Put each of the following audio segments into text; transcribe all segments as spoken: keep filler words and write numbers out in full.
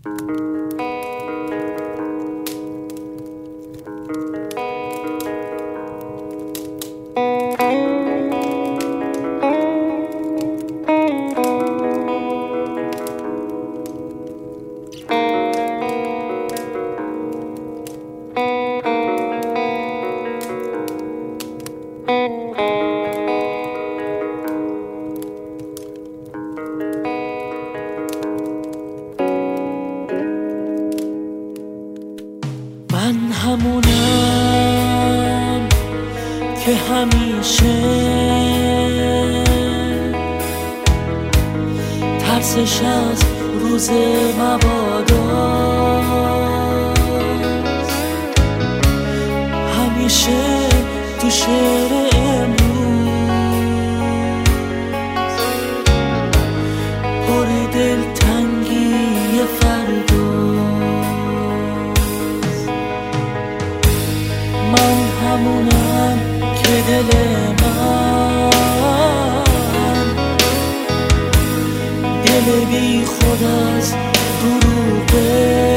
من همونم که همیشه ترسش از روز مباداست، همیشه تو شعر امروز پر دلتنگی فردا. من همونم که دل من دل بی خود از دروغه،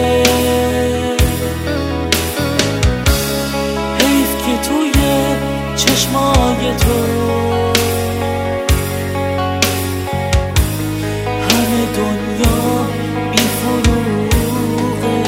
حیف که توی چشمای تو همه دنیا بی فروغه.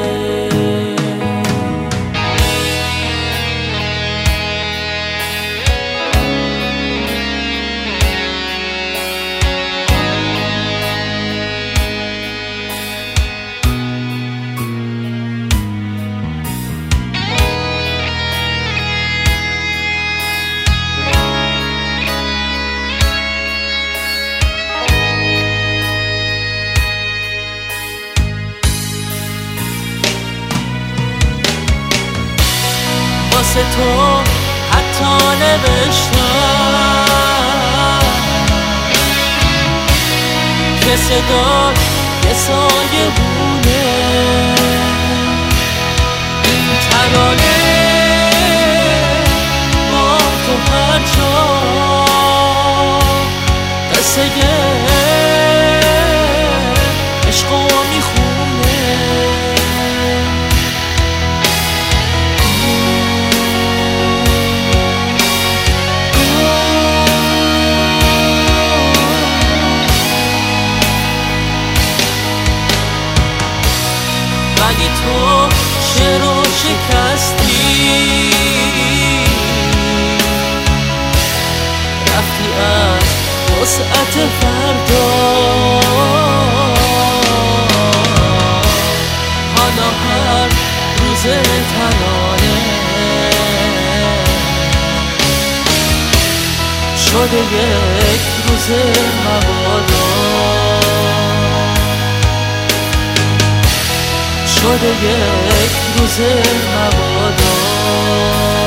واسه تو حتی نوشتم که صدا یه سایه بونه، این ترانه با تو هر جا قصه عشقو میخونه. ولی تو شعر و شکستی، رفتی از وسعت فردا. حالا هر روز ترانه شده یک روز مبادا، شده یک روز مبادا.